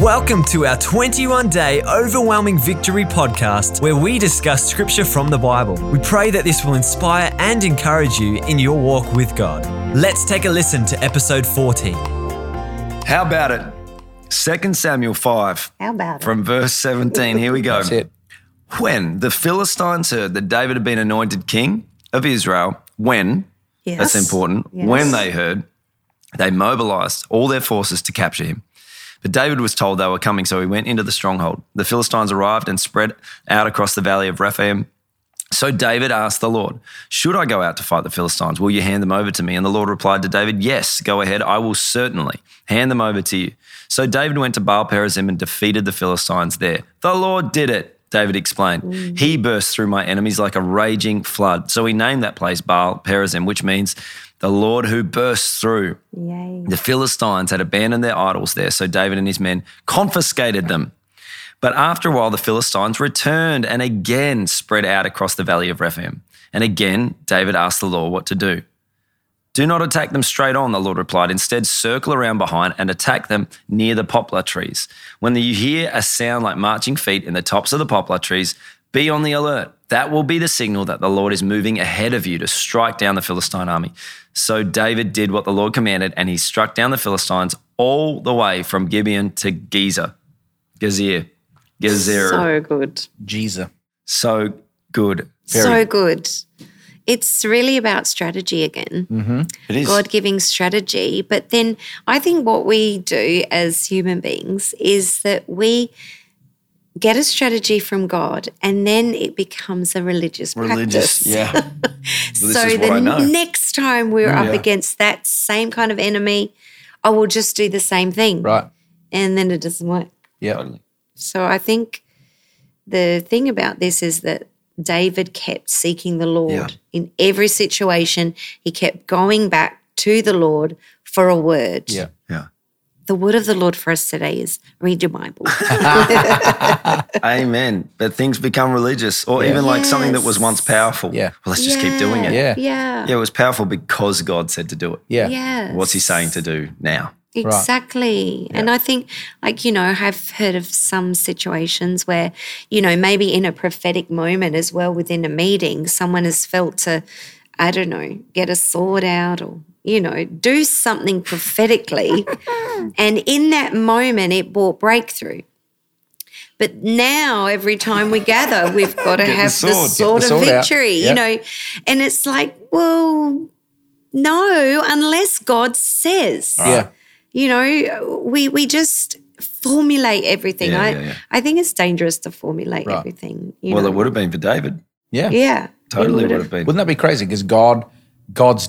Welcome to our 21-day Overwhelming Victory podcast, where we discuss scripture from the Bible. We pray that this will inspire and encourage you in your walk with God. Let's take a listen to episode 14. How about it? 2 Samuel 5. How about it? From verse 17. Here we go. That's it. When the Philistines heard that David had been anointed king of Israel, that's important, Yes. when they heard, they mobilized all their forces to capture him. But David was told they were coming, so he went into the stronghold. The Philistines arrived and spread out across the valley of Rephaim. So David asked the Lord, should I go out to fight the Philistines? Will you hand them over to me? And the Lord replied to David, yes, go ahead. I will certainly hand them over to you. So David went to Baal Perazim and defeated the Philistines there. The Lord did it, David explained. He burst through my enemies like a raging flood. So he named that place Baal Perazim, which means the Lord who bursts through. Yay. The Philistines had abandoned their idols there, so David and his men confiscated them. But after a while, the Philistines returned and again spread out across the valley of Rephaim. And again, David asked the Lord what to do. Do not attack them straight on, the Lord replied. Instead, circle around behind and attack them near the poplar trees. When you hear a sound like marching feet in the tops of the poplar trees, be on the alert. That will be the signal that the Lord is moving ahead of you to strike down the Philistine army. So David did what the Lord commanded, and he struck down the Philistines all the way from Gibeon to Gezer. So good. Jesus. So good. So good. It's really about strategy again. It is. God giving strategy. But then I think what we do as human beings is that we get a strategy from God and then it becomes a religious practice. Yeah. So this is what I know. next time we're up against that same kind of enemy, I will just do the same thing. Right. And then it doesn't work. Yeah. Totally. So I think the thing about this is that David kept seeking the Lord Yeah. in every situation. He kept going back to the Lord for a word. Yeah. Yeah. The word of the Lord for us today is read your Bible. Amen. But things become religious or even like something that was once powerful. Yeah. Well, let's just keep doing it. Yeah. Yeah. Yeah, it was powerful because God said to do it. Yeah. Yes. What's he saying to do now? Exactly. And I think, I've heard of some situations where, maybe in a prophetic moment as well within a meeting, someone has felt to, get a sword out or, do something prophetically. And in that moment, it brought breakthrough. But now every time we gather, we've got to have the sword of victory, and it's like, well, no, unless God says. Yeah. We just formulate everything. Yeah. I think it's dangerous to formulate everything. Well, it would have been for David. Yeah. Yeah. Totally would have been. Wouldn't that be crazy? Because God's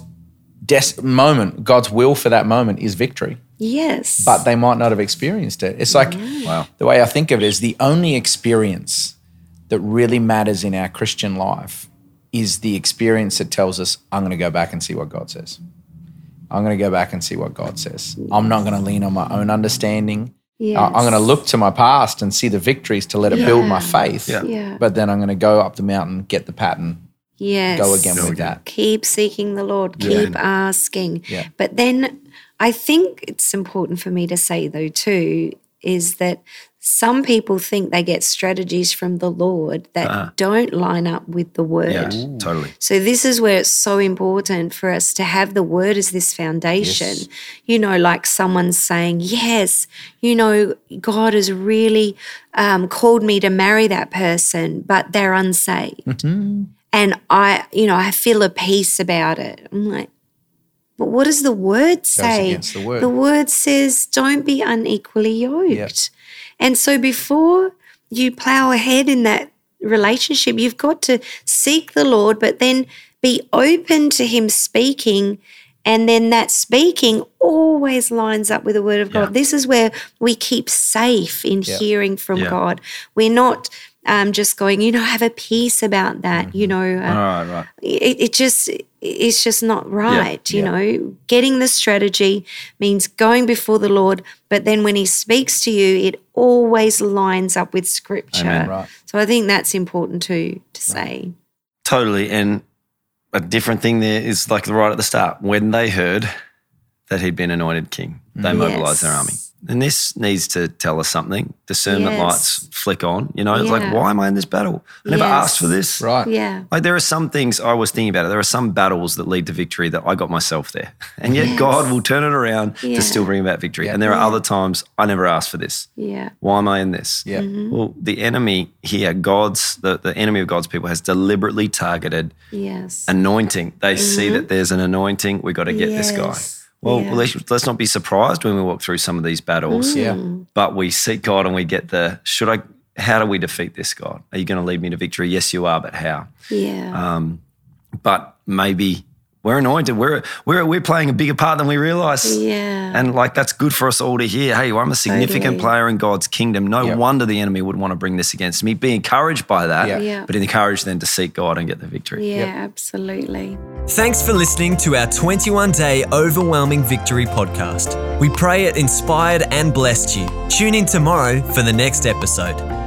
will for that moment is victory. Yes. But they might not have experienced it. It's like Wow. the way I think of it is the only experience that really matters in our Christian life is the experience that tells us, I'm going to go back and see what God says. I'm going to go back and see what God says. I'm not going to lean on my own understanding. Yes. I'm going to look to my past and see the victories to let it build my faith. Yeah. Yeah. But then I'm going to go up the mountain, get the pattern, Yes. go again with that. Keep seeking the Lord. Keep asking. Yeah. But then I think it's important for me to say, though, too, is that some people think they get strategies from the Lord that don't line up with the word. Yeah, totally. So this is where it's so important for us to have the word as this foundation. Yes. Like someone saying, yes, God has really called me to marry that person, but they're unsaved. Mm-hmm. And I feel a peace about it. I'm like, but what does the word say? against the word. The word says, don't be unequally yoked. Yep. And so before you plow ahead in that relationship, you've got to seek the Lord, but then be open to him speaking. And then that speaking always lines up with the word of God. This is where we keep safe in hearing from God. We're not just going, have a peace about that, Right. It's just not right, Getting the strategy means going before the Lord, but then when he speaks to you, it always lines up with Scripture. Amen. Right. So I think that's important to say. Totally. And a different thing there is like right at the start, when they heard that he'd been anointed king, they mobilized their army. And this needs to tell us something. Discernment Yes. lights flick on. You know, it's like, Yeah. why am I in this battle? I never Yes. asked for this. Right. Yeah. Like there are some things I was thinking about it. There are some battles that lead to victory that I got myself there. And yet God will turn it around Yeah. to still bring about victory. Yeah. And there are other times I never asked for this. Yeah. Why am I in this? Yeah. Well, the enemy here, the enemy of God's people has deliberately targeted Yes. anointing. They see that there's an anointing. We got to get this guy. Yes. Well, Yeah. let's not be surprised when we walk through some of these battles. Yeah. But we seek God and we get how do we defeat this, God? Are you going to lead me to victory? Yes, you are, but how? Yeah. But maybe we're anointed. We're playing a bigger part than we realize. Yeah. And like that's good for us all to hear. Hey, I'm a significant Totally. player in God's kingdom. No Yeah. wonder the enemy would want to bring this against me. Be encouraged by that, Yeah. Yeah. but encouraged then to seek God and get the victory. Yeah, absolutely. Thanks for listening to our 21-day Overwhelming Victory podcast. We pray it inspired and blessed you. Tune in tomorrow for the next episode.